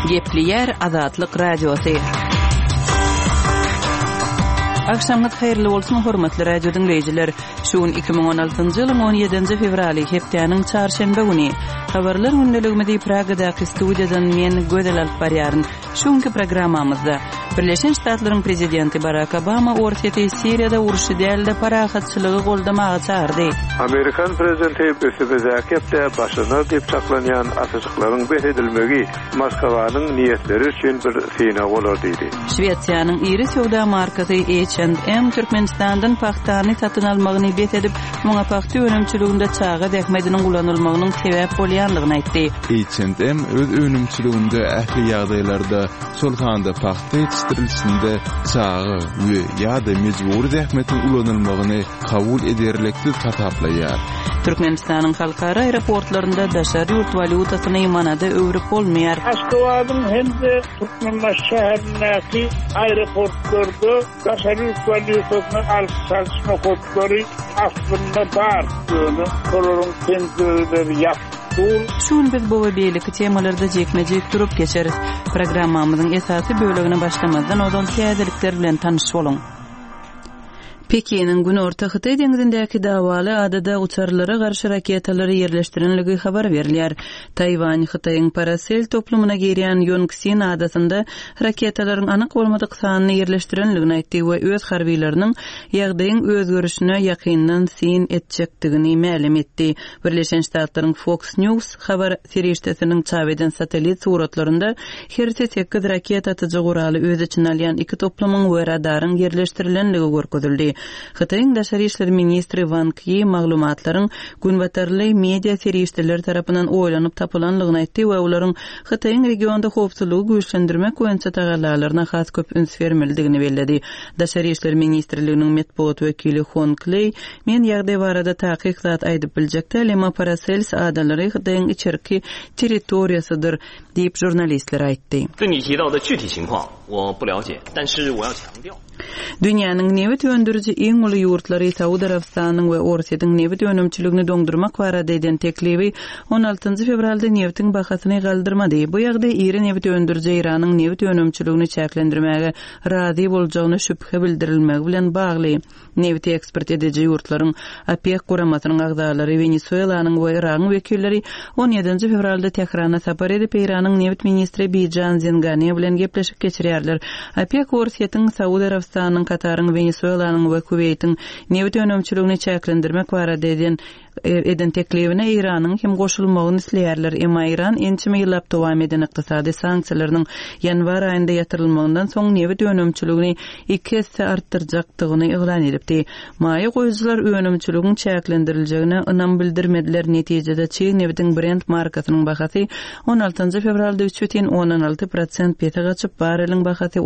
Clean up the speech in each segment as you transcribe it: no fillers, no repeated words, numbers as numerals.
Gepli yer Azatlyk radiosu. Akşamyz hayrly bolsun hormatly radio dinleyijiler. Şuun 2016-njy ýylyň 17-nji fevraly hepdeniň çarşembe güni habarlar gündeligimizde Pragadaky studiýadan men gödel alyp barýaryn. Şuňky programmamyzda Birleşen Ştatlaryň prezidenti Barack Obama Ortaýa Siriýada uruşy dälde parahatçylygy goldamagy çağırdy. Amerikan prezidenti Besibezakepde başyna diýip çaklanýan atyjyklaryň beredilmegi Moskwanyň niýetleri üçin bir syna bolar diýdi. Şweýçýanyň iri sowda markasy H&M Türkmenistandan paxtany satyn almagyny bet edip, muňa paxty önümçiliginde çağa däkmediniň gulanylmagynyň sebäp bolýanlygyny aýtdy. H&M öz önümçiliginde ähli ýagdaýlarda şol handa paxty yetiştirilişinde çağı we ýa-da mejburi däkmetiň ulanylmagyny kabul ederlikli tataplaýar. Türkmenistanyň halkara aeroportlarynda daşary ýurt valutasyny imanada öwrüp bolmaýar. Aşgabatdyň hemde Türkmenbaş şäherindäki aeroportlarda daşary ýurt valutasyny alýan nokotlary aslynda bar. Kolorun tenzleri ýapdy. Şuň biz bu we beýleki temalarda jekmejek durup geçeriz. Programmamyzyň esasy bölegine başlamazdan odan täzelikler bilen tanyşyp boluň. Pekinin Günorta Hytaý deňizindäki dawaly adada uçarlara garşy raketalary ýerleşdirilmegi habar berilýär. Taywan Hytaýyň Parasel toplumuna girýän Yongsin adasynda raketalaryň anyk bolmadyk sanyny ýerleşdirilmegini aýtdy we öz harbiýlarynyň ýagdaýyň özgörüşine ýakyndan syn etjekdigini ma'lum etdi. Birleşen Ştatlaryň Fox News habar serişdesiniň çap eden satelit suratlarynda her 8 raket atyjy guraly öz içine alýan iki toplumyň we radaryň ýerleşdirilmegi görkezildi. Hytaýyň daşary işler ministri Wang Yi maglumatlaryň günbatarly media serişdeler tarapyndan oýlanyp tapylanlygyny aýtdy we olaryň Hytaýyň regionda howpsuzlygy güýçlendirmek boýunça tagallalaryna has köp üns bermelidigini bellädi. Daşary işler ministrliginiň medpuat wekili Hon Clay men ýagdaý barada taýyqat aýdyp biljekdi, lema Paracels adalary Hytaýyň içerki territoriýasydyr diýip jurnalistler aýtdy. Dünýäniň nebet öndürüji iň uly ýurtlary Saudy Arabistanyň we Ortaýadyň nebet önümçiligini doňdurmak barada eden teklibi 16-njy fevralda nebetiň bahasyny galdyrmady. Bu ýagdaý iri nebet öndürüji Iranyň nebet önümçiligini çäklendirmäge razy boljagyny şüphe bildirilmegi bilen bagly. Nebeti ekspert edici ýurtlaryň OPEC guramasynyň agdalary Venezuelanyň we Iranyň wekilleri 17-nji fevralda Tehrana sapar edip Iranyň nebet ministri Bijan Zengani bilen gepleşip geçirýärler. OPEC Ortaýadyň Saudy Arabistanyň, Kataryň, Venezuelanyň we Kuweytiň nebet önümçiligini çäklendirmek barada eden teklibine Iranyň hem goşulmagyny isleýärler. Emma Iran ençime ýyllap dowam eden ykdysady sanksiýalaryň ýanwar aýynda ýatyrylmagyndan soň nebet önümçiligini 2 hesse artdyrjakdygyny eglan edipdi. Maýa goýucular önümçiliginiň çäklendirilýägine ynam bildirmediler. Netijede çiň nebetiň brend markasynyň bahasy 16-njy fevralda 3,16% pete gaçyp barelyň bahasy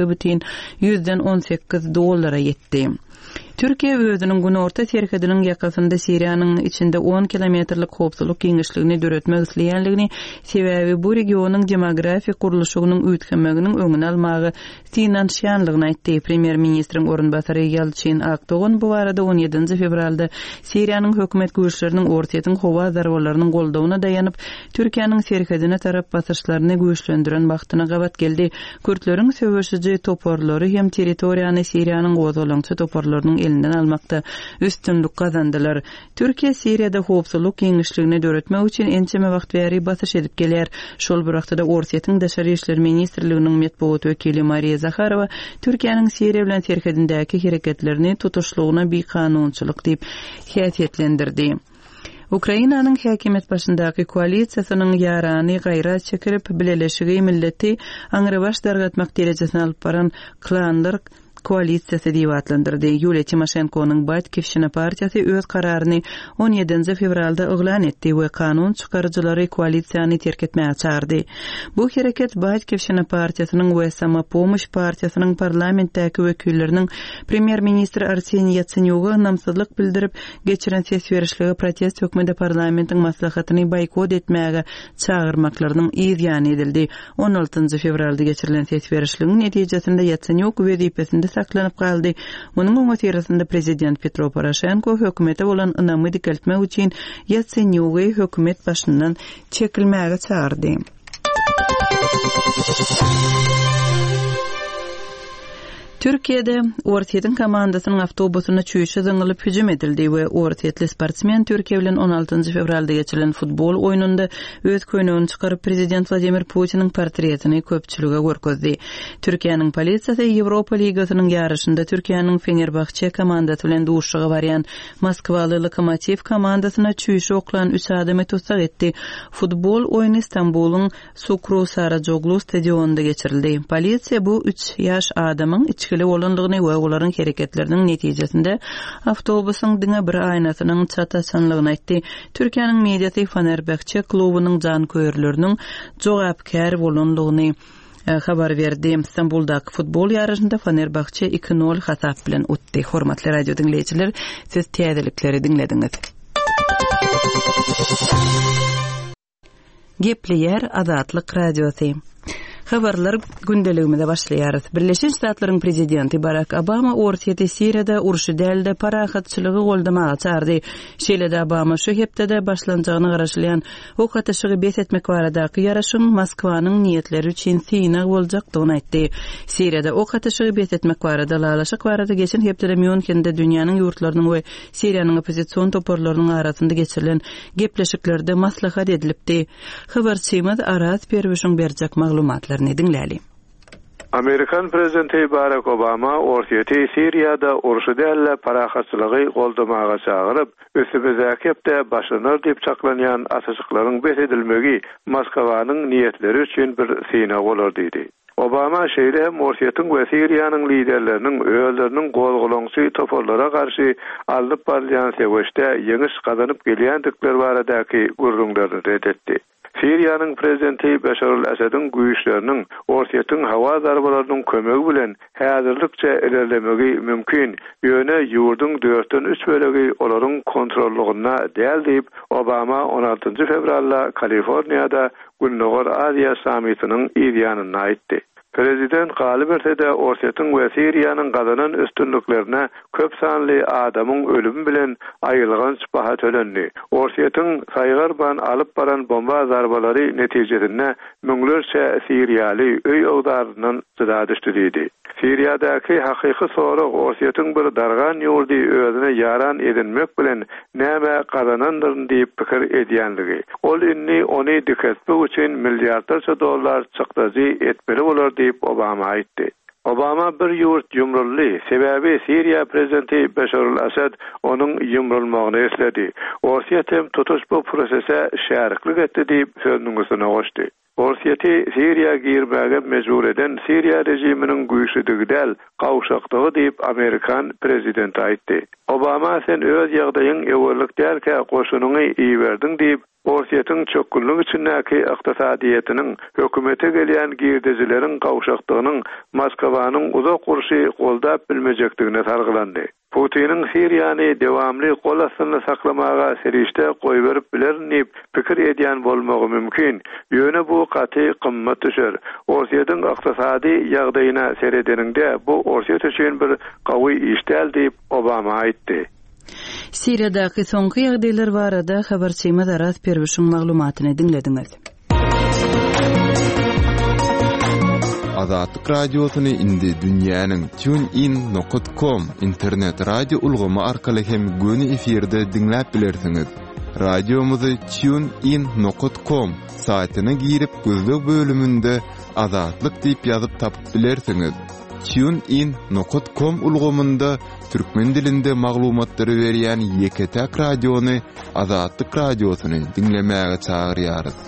32,18 dollara ýetdi. Türkiýe özüniň Günorta serhediniň ýakasynda Siriýanyň içinde 10 kilometrlik howpsuzlyk giňişligini döretmek isleýänligini, sebäbi bu regionyň demografik gurulşygynyň üýtgemeginiň öňüni almagy synanşýanlygyny aýtdy. Premier ministriň orunbasary Yalçin Akdogan bu arada 17-nji fevralda Siriýanyň hökümet güýçleriniň Ortaýadyň howa zarwalarynyň goldawyna daýanyp Türkiýanyň serhedine tarap basyşlaryny güýçlendiren wagtyna gabat geldi. Kürtleriň söwüşiji toporlary hem territoriýany Siriýanyň gozalaňçy toporlarynyň elinden almakta üstünlük kazandılar. Türkiye Siriýada howpsuzlyk giňişligini döretmek üçin ençeme wagt bäri basyş edip gelýär. Şol bir wagtda Ortaýadyň daşary işler ministrliginiň medpuat wekili Mariya Zakharova Türkiýanyň Siriýa bilen serhedindäki hereketlerini tutuşlugyna bikanunçylyk diýip häsiýetlendirdi. Ukrainanyň häkimet başyndaky koalisiýasynyň ýarany gaýrat çekirip bileleşigi milleti aňyrabaş dargatmak derejesine alyp baran klanlar koalisiýasy diýip adlandyrdy. Yulia Tymoshenkonyň Batkivşina partiýasy öz kararyny 17-nji fevralda eglan etdi we kanun çykarjylary koalisiýany terk etmäge çağırdy. Bu hereket Batkivşina partiýasynyň we Samopomosh partiýasynyň parlamentdäki wekilleriniň premier ministri Arseniy Yatsenyuga namsızlyk bildirip geçiren ses berişligi protest hökümeti parlamentiň maslahatyny boykot etmäge çağırmaklarynyň ýany edildi. 16-njy fevralda geçirilen ses berişligiň netijesinde Yatsenyuk wezipesinde saklanyp kaldy. Onuň öňe prezident Petro Poroshenko hökümete bolan ynamy dikeltmek üçin Yatsenyugy hökümet başyndan çekilmäge çağırdy. Türkiye'de Ortiyetin komandasynyň awtobusyna çüýüşe zyňylyp hüjüm edildi we Ortiyetli sportsmen Türkiýe bilen 16 fevralda geçirilen futbol oýununda öz köýnegini çykaryp prezident Vladimir Putiniň portretini köpçülige görkezdi. Türkiýanyň polisiýasy Ýewropa ligasynyň ýarışynda Türkiýanyň Fenerbahçe komandasy bilen duşuga barýan Moskwaly Lokomotiv komandasyna çüýüşe oklan 3 adamy tutsak etdi. Futbol oýuny Istanbulyň Sukru Sarajoglu stadionunda geçirildi. Polisiýa bu 3 ýaş adamyň içkili olanlygyny we olaryň hereketleriniň netijesinde awtobusyň diňe bir aynasynyň çataşanlygyny aýtdy. Türkiýanyň mediasy Fenerbahçe klubynyň janköýerleriniň jogapkär bolanlygyny habar berdi. İstanbul'daki futbol yarışında Fenerbahçe 2-0 hasap bilen utdy. Hormatly radio dinleyijiler, siz täzelikleri dinlediňiz. Gepli ýer Azatlyk radiosy. Habarlar gündeligimizde başlaýar. Birleşik Ştatlaryň prezidenti Barack Obama Ortiýede Siriýada uruşy dälde parahatçylygy goldamaga çağırdy. Şeýle-de Obama şu hepde başlanjagyny garaşlayan ok atyşygy bes etmek baradaky ýaraşyň Moskwanyň niýetleri üçin syna boljakdygyny aýtdy. Siriýada ok atyşygy bes etmek barada lalaşyk barada geçen hepde Münchende dünýäniň ýurtlarynyň we Siriýanyň opozisiýon toparlarynyň arasynda geçirilen gepleşiklerde maslahat edilipdi. Habarçymyz Aras Perwişiň berjek maglumatlar dinläli. Amerikan prezidenti Barack Obama Ortiýety Siriýada uruşy dälle parahatçylygy goldamaga çağıryp, ösübezäkepde başlanır diýip çaklanýan atyşyklaryň bes edilmegi Moskwanyň niýetleri üçin bir syna bolar diýdi. Obama şeýle Ortiýetyň we Siriýanyň liderleriniň öýleriniň golgulaňçy toparlara garşy alyp barýan seweşde ýeňiş gazanyp gelýändikleri baradaky gurrunlaryny redetdi. Siriýanyň prezidenti Beşar el-Esad'yň güýçleriniň Ortiýetyň hawa zarbalarynyň kömegi bilen häzirlikçe ilerlemegi mümkin. Ýöne ýurdun 4/3 bölegi olaryň kontrollygyna däl diýip Obama 16 fevralda Kaliforniýada Günnogor Aziýa sammitiniň ýerýanyny aýtdy. Prezident galip etse Ortiýetyň we Siriýanyň gazanan üstünliklerine köp sanly adamyň ölümi bilen aýylgan baha tölendi. Ortiýetyň saýgarban alyp baran bomba zarbalary netijesinde müňlerçe Siriýaly öý owdarynyň zyda düşdi diýdi. Siriýadaky hakyky sorag Ortiýetyň bir dargan ýurdy özüne yaran edinmek bilen näme gazanandyr diýip pikir edýänligi. Ol inni ony diketmek üçin milliardarça dollar çykdyjy etmeli bolar diýip Obama aýtdy. Obama bir ýurt ýumrully, sebäbi Siriýa prezidenti Beşar el-Esad onuň ýumrulmagyny esledi. Ortiýetem tutuş bu prosese şäriklik etdi diýip sözüňizine goşdy. Ortiýety Siriýa girmäge mejbur eden Siriýa rejiminiň güýçlüdigi däl gawşakdygy diýip Amerikan prezidenti aýtdy. Obama sen öz ýagdaýyň ewellik dälke goşunyňy iýerdiň diýip Ortiýetyň çökünlügi içindäki ykdysadyýetiniň hökümete gelýän girdejileriň gawşakdygynyň Moskwanyň uzak uruşy goldap bilmejekdigine sargylandy. Putiniň Siriýany dewamly gol astyna saklamaga serişde goý berip bilerni pikir edýän bolmagy mümkin. Ýöne bu gaty gymmat düşer. Ortiýetyň ykdysady ýagdaýyna seredeninde bu Ortiýet üçin bir gawy iş däl diýip Obama aýtdy. Siriýadaky soňky ýagdaýlar barada habarçymyz Aras Perwişiň maglumatyny dinlediňiz. Azatlyk radiosyny indi dünýäniň tunein.com internet radio ulgamy arkaly hem göni efirde dinläp bilersiňiz. Radiomuzy tunein.com saýtyna girip gözlük bölümünde Azatlyk diýip ýazyp tapyp bilersiňiz. tunein.com ulgamynda türkmen dilinde maglumatlary berýän Yeketek radiony Azatlyk radiosyny dinlemäge çagyrýarys.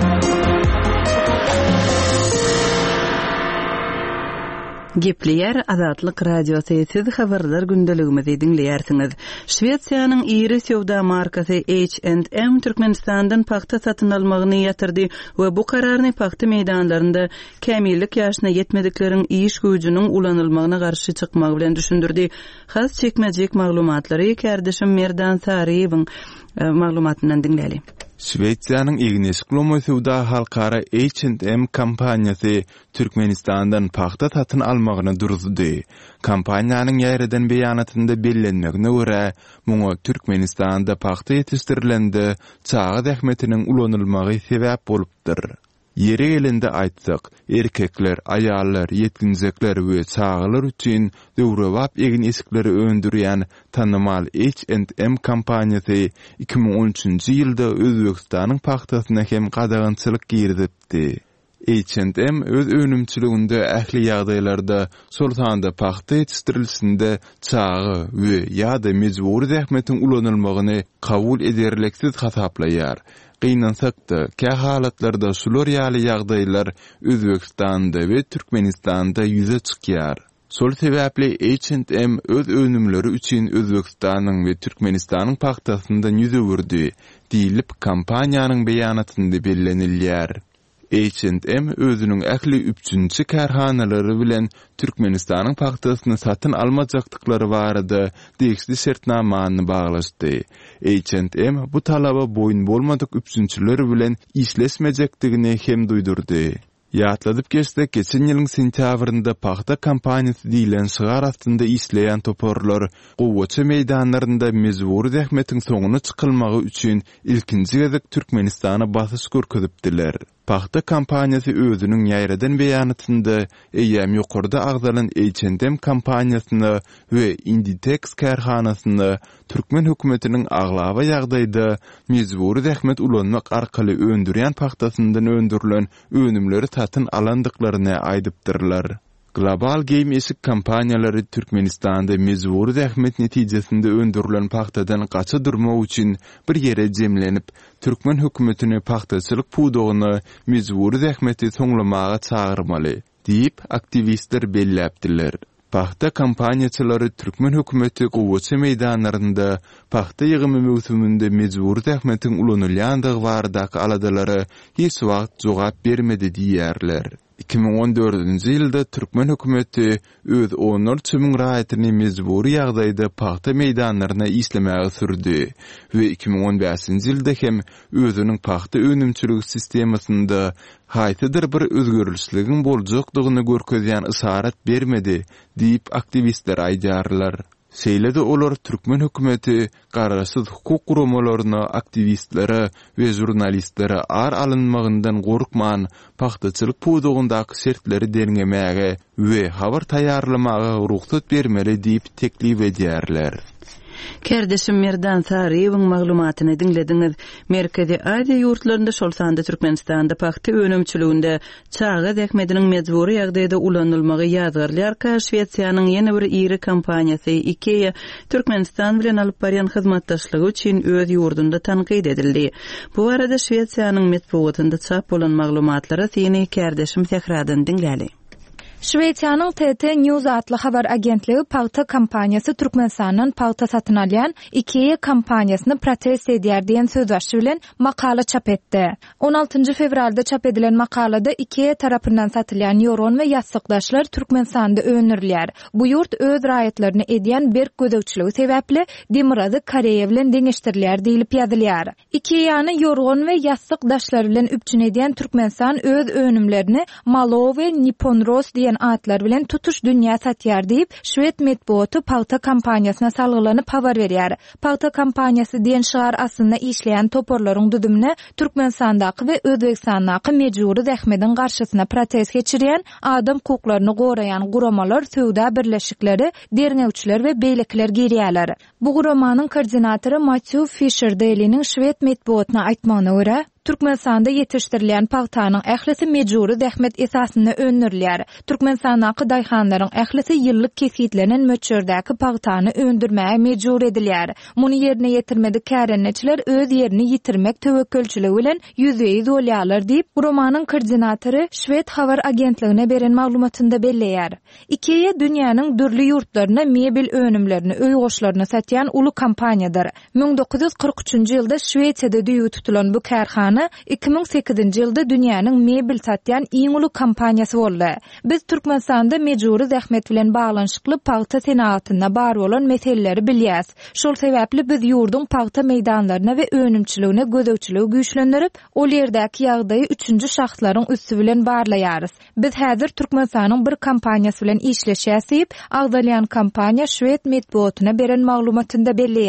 Gepleyer Azatlyk radiosy siz habarlar gündeligimizi dinleýärsiňiz. Şwetsiýanyň iri sowda markasy H&M Türkmenistandan paxta satyn almagyny ýatyrdy we bu kararny paxta meýdanlarynda kämillik ýaşyna ýetmedikleriň iş güýjüniň ulanylmagyna garşy çykmak bilen düşündirdi. Has çekmejek maglumatlary kärdeşim Merdan Sariýewiň maglumatyndan dinläli. Şweýtsiýanyň Ignis Glomosowda halkara H&M kompaniýasy Türkmenistandan paxta satyn almagyny duruzdy. Kompaniýanyň ýerden beýanatynda bellenmegine görä, muňa Türkmenistanda paxta ýetişdirilende çağa zähmetiniň ulanylmagy sebäp bolupdyr. Yeri gelende aýtsak, erkekler, aýallar, ýetginjekler we çağalar üçin döwrewap egin esikleri öndürýän tanymal H&M kompaniýasy 2013-nji ýylda Özbegistanyň paxtasyna hem gadagynçylyk girdipdi. H&M öz önümçiliginde ähli ýagdaýlarda sol sanda paxta ýetişdirilişinde çağı we ýa-da mejburi zähmetiň ulanylmagyny kabul ederleksiz hasaplaýar. Gynansak-da, kä halatlarda şular ýaly ýagdaýlar Özbegistanda we Türkmenistanda ýüze çykýar. Sol sebäpli H&M öz önümleri üçin Özbegistanyň we Türkmenistanyň paxtasyndan ýüze wurdy, diýilip kompaniýanyň beýanatynda bellenilýär. H&M özünün ähli 3-nji karhanalary bilen Türkmenistanyň paxtasyny satyn almajakdyklary barada degişli şertnamany baglaşdy. H&M bu talaba boyun bolmadyk 3-njiler bilen işleşmejekdigini hem duýdurdy. Ýatladyp geçsek, geçen ýylyň sentýabrynda paxta kompaniýasy diýilen şygar astynda işleýän toporlar Gowaça meýdanlarynda mejburi zähmetiň soňuna çykylmagy üçin ilkinji gezek Türkmenistana basyş görkezipdiler. Paxta kompaniýasy özüniň ýaýradan beýanatynda eýäm ýokarda agzalan H&M kompaniýasyny we Inditex karhanasyny Türkmen hökümetiniň aglaba ýagdaýda mejburi zähmet ulanmak arkaly öndürýän paxtasyndan öndürilen önümleri satyn alandyklaryny aýdypdyrlar. Global Game Esik kompaniýalary Türkmenistanda mejburi zähmet netijesinde öndürilen paxtadan gaça durmak üçin bir ýere jemlenip, Türkmen hökümetini paxtaçylyk pudogyny mejburi zähmeti soňlamaga çağırmaly, diýip aktivistler belläpdiler. Paxta kompaniýaçylary Türkmen hökümeti Gowaça meýdanlarynda paxta ýygymy mewsumynda mejburi zähmetiň ulanylýandygy baradaky aladalary hiç wagt jogap bermedi diýerler. 2014-nji ýylda Türkmen hökümeti öz 14.000 raýatyny mejburi ýagdaýda paxta meýdanlaryna islemäge sürdi we 2015-nji ýylda hem özüniň paxta önümçiligi sistemasynda haýsydyr bir özgörüşligiň boljakdygyny görkezýän isarat bermedi diýip aktivistler aýdarlar. Seýlede olar Türkmen hökümeti garaşsyz hukuk guramalarına, aktivistlere we jurnalistlere ar alınmagyndan gorkman, paxtaçylyk pudogundaky şertleri derňemäge we habar taýýarlamaga ruhsat bermeli diýip teklip edýärler. Kerdeşim Merdan Sariýewiň maglumatyny dinlediňiz. Merkezi Aziýa ýurtlarynda şol sanda Türkmenistanda paxta önümçiliginde çağa zähmetiniň mejburi ýagdaýda ulanylmagy ýazgarlarka Şweýsiýanyň ýene bir iri kompaniýasy IKEA Türkmenistan bilen alyp barýan hyzmatdaşlygy üçin öz ýurdunda tanqid edildi. Bu arada Şweýsiýanyň medeniýetinde çap bolan maglumatlara seni Kerdeşim Sehradan dinläli. Şweýsiýanyň TT News adly habar agentligi paxta kompaniýasy Türkmenistanyň paxta satyn alýan IKEA kompaniýasyny protest edýär diýen söz bilen makala çap etdi. 16 fevralda çap edilen makalada IKEA tarapyndan satylýan ýoron we ýassykdaşlar Türkmenistanda öňürilýär. Bu ýurt öz raýatlaryny edýän berk gözegçiligi sebäpli Demirady Koreýa bilen deňeşdirilýär diýilip ýazylýar. IKEA-ny ýoron we ýassykdaşlar bilen üpçün edýän Türkmenistan öz önümlerini Malo we Nippon Ross atlar bilen tutuş dünýä satýar diýip Şwed medeniýeti paxta kompaniýasyna salgylanyp habar berýär. Paxta kompaniýasy diýen şahar aslynda işleýän toporlaryň düdümine Türkmenistandaky we Özbegistandaky mejburi zähmetiň garşysyna protest geçirýän adam hukuklaryny goraýan guramalar, söwda birleşikleri, derňewçiler we beýlekler girýärler. Bu guramanyň koordinatory Matthew Fisher Daly'niň Şwed medeniýetine aýtmagyna görä, Türkmenistanda yetiştirilýän paxtanyň ählisi mejburi zähmet esasyna öňürilýär. Türkmenistandaky daýhanlaryň ählisi ýyllyk kesgitlenen möçürdäki paxtany öndürmäge mejbur edilýär. Muny ýerine ýetirmedi kärenneçiler öz ýerini ýitirmek töwekkülçiligi bilen ýüzeye bolýarlar diýip romanyň koordinatory Şwed habar agentligine beren maglumatynda belleýär. IKEA dünýäniň dürli ýurtlaryna mebel önümlerini, öý goşlaryny satýan uly kompaniýadyr. 1943-nji ýylda Şweýsiýada düýüp tutulan bu karhana 2008-nji ýylda dünýäniň mebel satýan iň uly kompaniýasy boldy. Biz Türkmenistanda mejburi zähmet bilen baglanyşykly paxta senatyna bar bolan meseleleri bilýäs. Şol sebäpli biz ýurdun paxta meýdanlaryna we önümçiligine gözegçiligi güýçlendirip, ol ýerdäki ýagdaýy 3-nji şahslaryň üstü bilen barlaýarys. Biz häzir Türkmenistanyň bir kompaniýasy bilen işleşýäs diýip, agdalýan kompaniýa Şwed medeniýetine beren maglumatynda belleýär.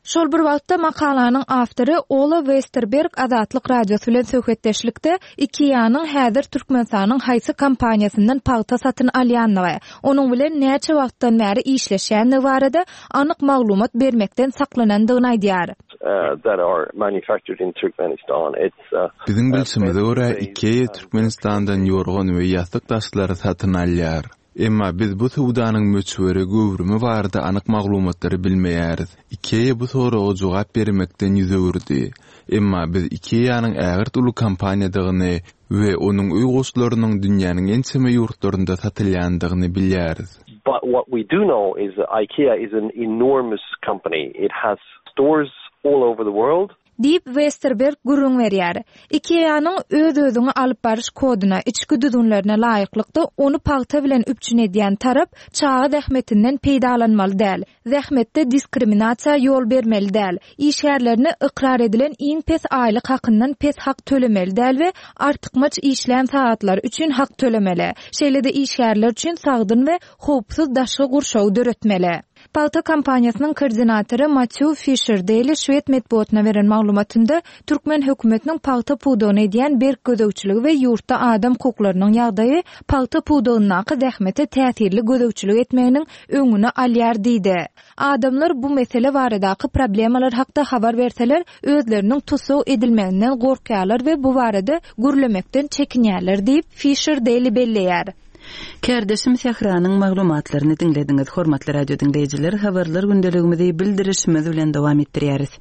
Şol bir wagtda makalanyň awtory Ola Westerberg Azatlyk radiosu bilen söhbetdeşlikde iki ýanyň häzir Türkmenistanyň haýsy kompaniýasyndan paýta satyn alýanlygy, onuň bilen näçe wagtdan bäri işleşýänligi barada anyk maglumat bermekden saklanandygyny aýdýar. That are manufactured in Turkmenistan. Bizim bilşimize göre Ikea Türkmenistandan ýorgan we ýastyk taşlary satyn alýar. Emma biz bu sowdanyň möçberi göwrümi barada anyk maglumatlary bilmeýäris. Ikea bu soraga jogap bermekden ýüzegirdi. Emma biz Ikea'nyň ägirt uly kompaniýadygyny we onuň uýguşlarynyň dünýäniň ençeme ýurtlarynda satylýandygyny bilýäris. But what we do know is that IKEA is an enormous company. It has stores all over the world. Deep Westerberg gurrun berýär. Ikea'nyň öz-özüňi alyp barış koduna, içki düzünlerine laýyklykda onu paýta bilen üpçün edýän tarap çağa zähmetinden peýdalanmaly däl. Zähmetde diskriminasiýa ýol bermeli däl. İşgärlerini ikrar edilen iň pes aýlyk hakyndan pes hak tölemeli däl we artykmaç işlän saatlar üçin hak tölemeli. Şeýle-de işgärler üçin sagdyn we howpsuz daşgy gurşaw döretmeli. Paýta kompaniýasynyň koordinatory Matthew Fisher Daily Şwed medeniýetine beren maglumatynda Türkmen hökümetiniň paýta puwdagyny edýän berk gözegçiligi we ýurtda adam hukuklarynyň ýagdaýy paýta puwdagynyňky zähmete täsirli gözegçilik etmeginiň öňüne alýar diýdi. Adamlar bu mesele baradaky problemalar hakda habar berseler özleriniň tusaw edilmeginden gorkýarlar we bu barada gürlemekden çekinýärler diýip Fisher Daily belleýär. Kärdeşim Sehranyň maglumatlaryny dinlediňiz. Hormatly radio dinleýijiler, habarlar gündeligimizi bildirişimiz bilen dowam etdirýäris.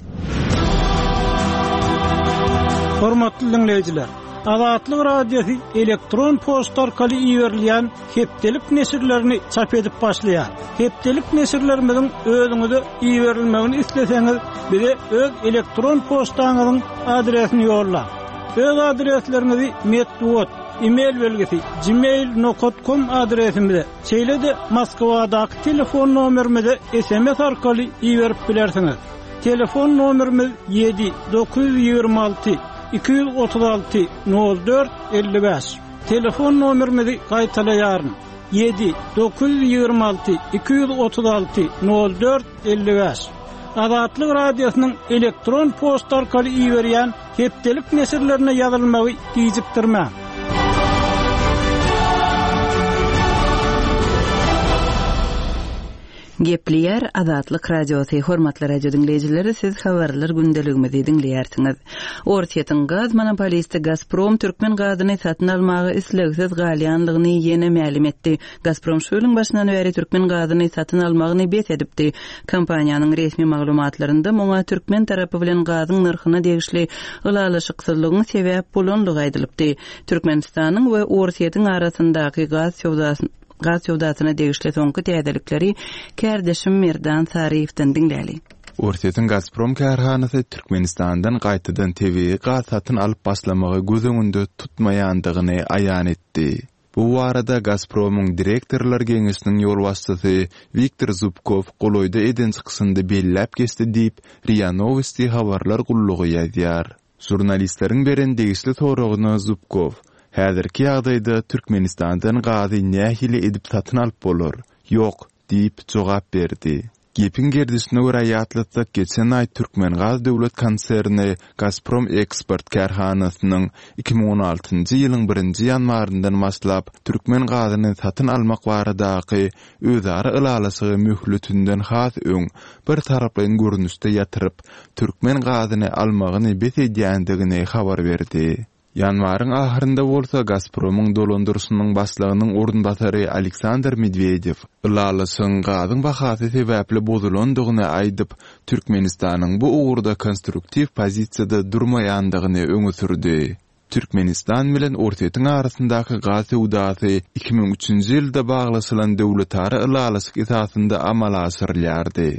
Hormatly dinleýijiler, Azatlyk radiosu elektron posta orkaly iýerilýän hepdelik nesirlerini çap edip başlaýar. Hepdelik nesirlerimiziň özüňize iýerilmegini isleseňiz, bize öz elektron postaňyzyň adresini ýolla. Öz adreslerinizi metduat e-mail belgesi gmail.com adresimize, şeýle-de Moskwadaky telefon nomerimize SMS arkaly iýerip bilersiňiz. Telefon nomerimiz 7-926 236 04 55. Telefon nomerimizi gaýtalaýaryn. 7-926 236 04 55. Azatlyk radiosynyň elektron posta arkaly iýerýän hepdelik nesirlerine ýazylmagy diýjikdirmä. Gepliýär Azatlyk radiosu. Hormatly radio dinleýijileri, siz habarlar gündeligimizi dinleýärsiňiz. Ortiýetiň gaz monopolisti Gazprom Türkmen gazyny satyn almagy islegsiz galýanlygyny ýene ma'lum etdi. Gazprom şu ýylyň başyndan beri Türkmen gazyny satyn almagyny bet edipdi. Kompaniýanyň resmi maglumatlarynda moňa Türkmen tarapy bilen gazyň narhyna degişli ılalaşyksyzlygyň sebäp bolanlygy aýdylypdy. Türkmenistanyň we Ortiýetiň arasyndaky gaz ýowdasyna degişli soňky täzelikleri kärdeşim Merdan Sariýewden dinläli. Ortiýetiň Gazprom karhanasy Türkmenistandan gaýtadan TV gaz satyn alyp başlamagy gözüňünde tutmaýandygyny aýan etdi. Bu arada Gazpromyň direktorlar geňişiniň ýol başçysy Viktor Zubkov goloýda eden çykysynda bellep geçdi diýip RIA Novosti habarlar gullugy ýazýar. Jurnalistleriň beren degişli soragyna Zubkov häzirki ýagdaýda Türkmenistandan gazy nähili edip satyn alyp bolar? Ýok diýip jogap berdi. Gepin gerdisine göre ýatlatsak geçen ay Türkmen Gaz döwlet konserni Gazprom Export karhanasynyň 2016-njy ýylyň 1-nji ýanwaryndan başlap Türkmen gazyny satyn almak baradaky özara ılalaşygy möhletünden has öň bir taraplaryň görnüşde ýatyryp Türkmen gazyny almagyny bet edýändigini habar berdi. Yanwaryň ahyrynda bolsa Gazpromyň dolandyrşynyň başlygynyň ornbasary Aleksandr Medvedev ılalaşyň gazyň bahasy sebäpli bozulandygyny aýdyp, Türkmenistanyň bu uğurda konstruktiv pozisiýada durmaýandygyny öňe sürdi. Türkmenistan bilen Ortiýetiň arasyndaky gaz ýowdasy 2003-nji ýylda baglaşylan döwletara ılalaşyk esasynda amal aşyrylýardy.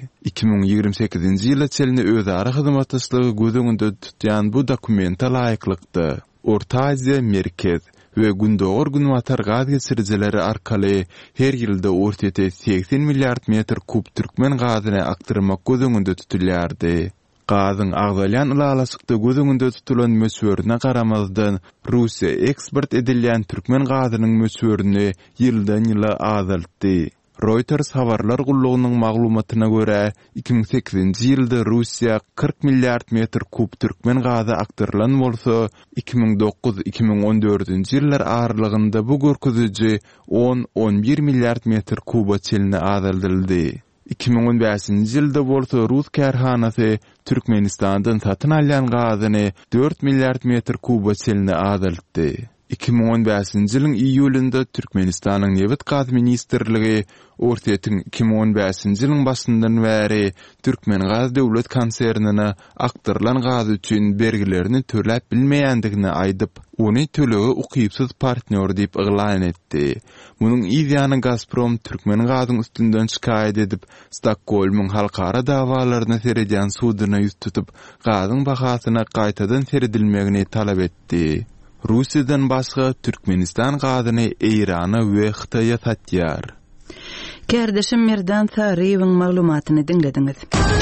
2028-nji ýyla çelini özara hyzmatdaşlygy gözüňde tutýan bu dokumenta laýyklykdy. Orta Aziýa merkez we gündogor günwatar gaz geçirjileri arkaly her ýylda Ortiýete 80 milliard metr kub Türkmen gazyny aktyrmak gözüňde tutulýardy. Gazyň agzalyan ılalaşykda gözüňde tutulan möçberine garamazdan Russiýa eksport edilýän Türkmen gazynyň möçberini ýyldan ýyla azaltdy. Reuters habarlar gullugynyň maglumatyna görä 2008-nji ýylda Russiýa 40 milliard metr kub türkmen gazy aktarlan bolsa, 2009-2014-nji ýyllar aralygynda bu görkeziji 10-11 milliard metr kuba çelini azaldyldy. 2015-nji ýylda bolsa Rus kärhanasy Türkmenistandan satyn alýan gazyny 4 milliard metr kuba çelini azaltdy. 2015-nji ýylyň iýulynda Türkmenistanyň Newit gaz ministrligi ortaýyň 2015-nji ýylyň başyndan bäri Türkmen gaz döwlet konsernine aktarlan gaz üçin bergilerini töläp bilmeýändigini aýdyp, ony tölegi ukypsyz partner diýip yglan etdi. Munyň ýa-da Gazprom Türkmen gazyň üstünden şikayet edip, Stockholmyň halkara dawalaryna seredýän sudyna ýüz tutup, gazyň bahasyna gaýtadan seredilmegini talap etdi. Russiýadan başga Türkmenistan gazyny Eýrana we Hytaýa satýar. Kardeşim Merdan Tariýewiň maglumatyny dinlediňiz.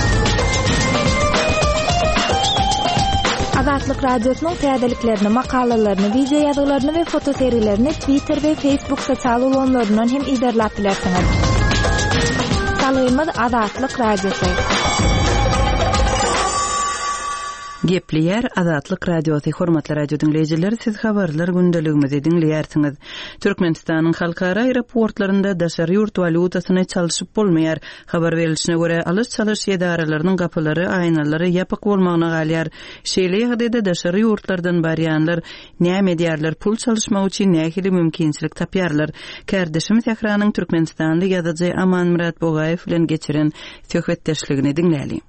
Azatlyk radiosynyň täzeliklerini, makalalaryny, video ýazgylaryny we fotoseriýelerini Twitter we Facebook sosial ulanlaryndan hem iderläp bilersiňiz. Salymyz Azatlyk radiosu. Gepleýär Azatlyk radiosy hormatly radio dinleýijiler, siz habarlar gündeligimizi dinleýärsiňiz. Türkmenistanyň halkara aeroportlarynda daşary ýurt valutasyny çalyşyp bolmaýar. Habar berilişine görä, alys-çalyş ýedärelerini gapylary, aýnalary ýapyk bolmagyna galýar. Şeýle ýagdaýda daşary ýurtlardan barýanlar näme edýärler, pul çalyşmak üçin nähili mümkinçilik tapýarlar. Kardeşim Tehranyň Türkmenistanda ýazajy Aman Murat Bogaýew bilen geçiren söhbetdeşligini dinläýäli.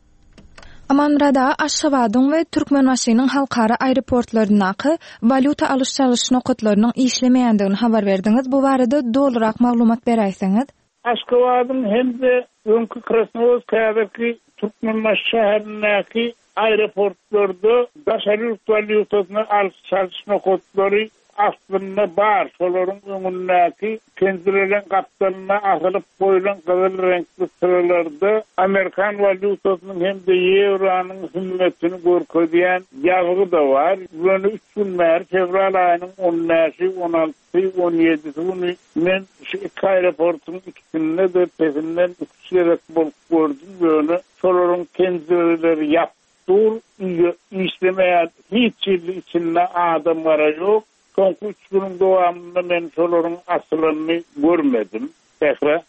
Amanrada Aşgabatyň we Türkmenbaşynyň halkara aeroportlarynaky valuta alyş-çalyş nokatlarynyň işlemeýändigini habar berdiňiz. Bu barada dolarak maglumat beräýsiňiz. Aşgabatyň hemde öňkü Krasnoyarskadaky Türkmenbaş şäherindäki aeroportlarda daşary valyutasyny alyş-çalyş nokatlary aslında bar. Şolaryň öňündäki kendileriniň kaptalyna asylyp goýulan gyzyl renkli sıralarda Amerikan valutasynyň hem de Euronyň himmetini görkezýän ýagy da bar. Bunu 3 gün bäri fevral aýynyň 10-sy, 16-sy, 17-si men şu aeroportyň ikisinde de peşinden üçerek bolup gördüm. Bunu şolaryň kendileri ýapdyr, işlemeýär hiç ýeri içinde adamlara ýok. Son 3 günün dowamında men şolaryň asylyny görmedim. Tehra.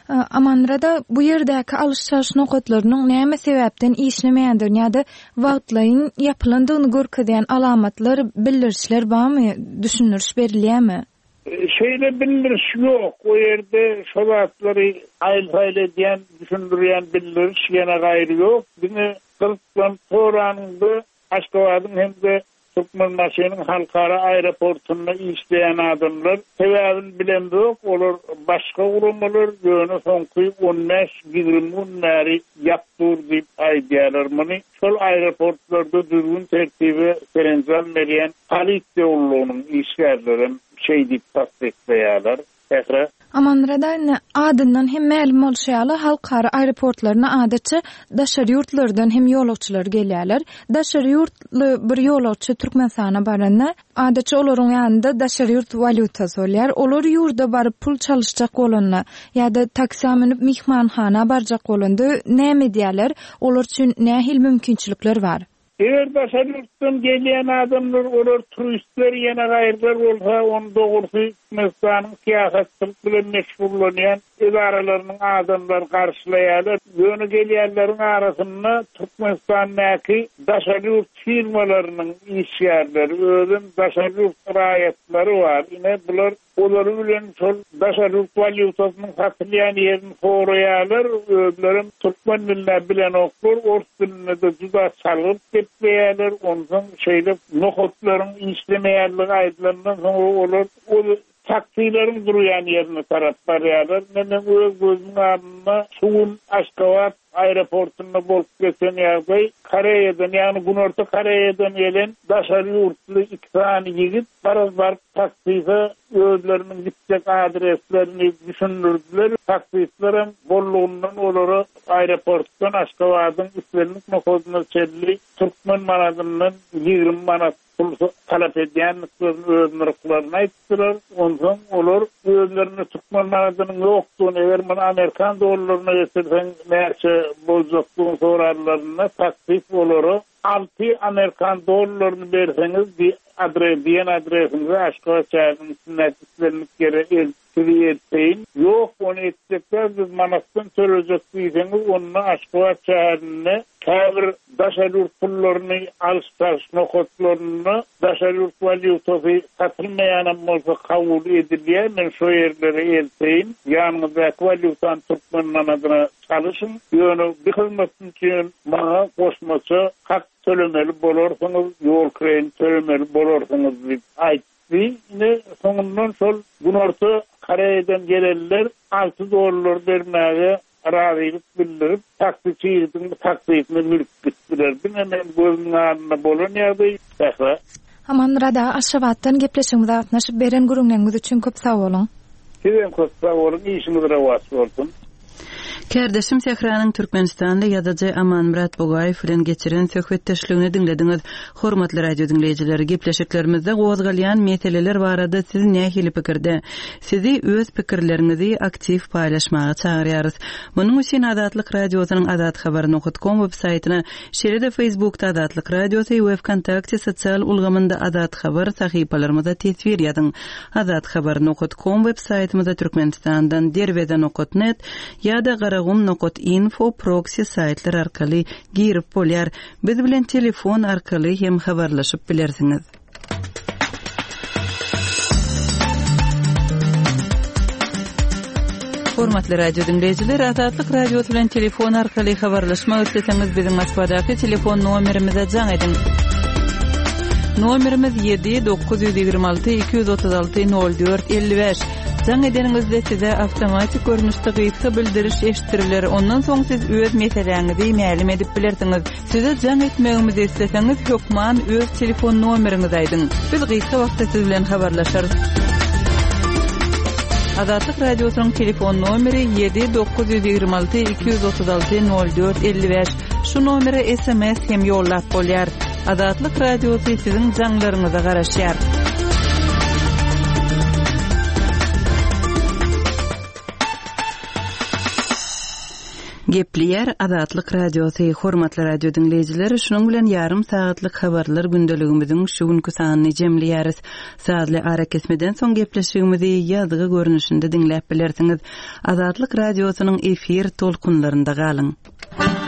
Amanrada bu ýerdäki alyş-çalyş nokatlarynyň näme sebäpden işlemeýändigini ýa-da wagtlaryň ýapylandygyny görkezýän alamatlar, bildirişler barmy? Düşünürüş berilýärmi? Şeýle bildiriş ýok. O ýerde şolatlary aýl-aýl edýän, düşündirýän bildiriş ýene gaýry ýok. Bini kılıçdan sorandy Aşgabatyň hem de Türkmenbaşynyň halkara aeroportuna işleýän adamlar sebäbini bilendik. Olar başga gurumlar ýöne soňky 15-20 gün bäri ýapdyr diýip aýdýarlar. Muny şol aeroportlarda düzgün tertibi serenzal berýän polisiýa ulunyň işgärleri şey diýip tasdikleýärler. Tehra. Amanrada adından hem ma'lum bolşaýaly halkara aeroportlaryna adatça daşary ýurtlardan hem ýolagçylar gelýärler. Daşary ýurtly bir ýolagçy Türkmenistana baranda adatça olaryň ýanynda daşary ýurt valutasy bolýar. Olar ýurda baryp pul çalyşjak bolanda ýa-da taksiýa minip mihmanhana barjak bolanda näme edýärler? Olar üçin nähil mümkinçilikler bar? Eğer daşarlıktan gelýän adamlar, olar turistler ýene gaýrlar bolsa, onu dogrusu Türkmenistanyň siýasatçylyk bilen meşgullanýan idaralarynyň adamlar garşylaýarlar. Ýöne gelýänleriň arasynda Türkmenistanyňky daşarlyk firmalarynyň işgärleri, özüm daşarlyk raýatlary bar. Ine bular olary bilen şol daşarlyk valyutasynyň satylýan ýerini soraýarlar. Özlerim türkmen dilini bilen oklar, ors dilini de juda çalyp gepleýärler. Ondan şeýle nokatlaryň işlemeýärligi aýdylanyň soň olar taksilerin duruyan yerine taraf barýarlar. Menem öz gözüň ardyna suwun Aşgabat aeroportuna bolup geçen ýagdaý Koreýadan, ýani Günorta Koreýadan gelen daşary ýurtly 2 tane ýigit baraz takside özleriniň gitjek adreslerini düşündirdiler. taksitlerim bolluğundan oları aeroportdan Aşgabat'ın üstlenlik nokozuna çelli Türkmen manadından 20 manat talep edýänliklerini öňürüklerini aýtdylar. Ondan olar özlerini Türkmen manadının ýokdugyny, eger men Amerikan dollaryna getirseň näçe boljakdygyny sorarlaryna taksip bolary 6 Amerikan dollaryny berseňiz adresinizi Aşgabat şäheriniň sünnetçilerini eltiriýetseň, ýok onu etsekler biz manatdan törejek diýseňiz, onu Aşgabat şäherine käbir daşalyurt pullaryny alış-sataş nokotlaryny daşalyurt valyutasy satylmaýan bolsa kabul edilýär. Men şo ýerlere eltseň, ýanyňyzdaky valyutan Türkmen manadyna çalışyň. Ýöne bir hyzmatçy üçin maňa goşmaça hak tölemeli bolarsyňyz, ýol kireýini tölemeli bolarsyňyz diýip aýtdy. Soňundan şol gunorta Kareýden gelenler 6 dollar bermäge razylyk bildirip taksitini mülkitdiler. Men gözüňe bolan ýerdi. Haman rada Aşgabatdan gepleşiňize gatnaşyp beren gurulmaňyz üçin köp sag bolun. Sizem köp sag bolun, işiniz rawat bolsun. Kardeşim Sehranyň Türkmenistanda ýadaja Amanmurat Bogaýew bilen geçiren söhbetdeşligini dinlediňiz. Hormatly radio dinleýijileri, gepleşiklerimizde gozgalýan meseleler barada siz nähili pikirde? Sizi öz pikirlerinizi aktiv paýlaşmaga çagyrýarys. Munuň üçin Adatlyk radiosynyň adathabar.com web saýtyna, şeride Facebookda Adatlyk radiosy we Wkontakte sosial ulgamynda Adat Habar sahypalarymyza tesvir ýadyň. Adathabar.com web saýtymyza Türkmenistandan derweden.net ýa-da Info proxy saytlar arkaly girip bolýar. Biz bilen telefon arkaly hem habarlaşyp bilersiňiz. Hormatly radio dinleýijiler, Adatlyk radio bilen telefon arkaly habarlaşmak isleseňiz biziň Moskvadaky telefon nomerimize jaň ediň. Nomerimiz 7-926-236-04-55. Jaň edeningizde size awtomatik görnüşde gysga bildiriş eşitiriler. Ondan soň siz öz meseleňizi mälim edip bilersiňiz. Size jaň etmegimizi isleseňiz hökman öz telefon nomeriňizi aýdyň. Biz gysga wagtda siz bilen habarlaşarys. Adatlyk radiosynyň telefon nomeri 7-926-236-04-55. Şu nomere SMS hem ýollap bolýar. Adatlyk radiosy siziň jaňlaryňyza garaşýar. Gepliyer Adatlyk radiosyny hormatly radio dinleýijileri, şunuň bilen ýarym saatlyk habarlar gündeligimiziň şu günkü sanyny jemleýäris. Saatly ara kesmeden soň gepleşigimizi ýazgy görnüşinde dinläp bilersiňiz. Adatlyk radiosynyň efir tolkunlarynda galyň.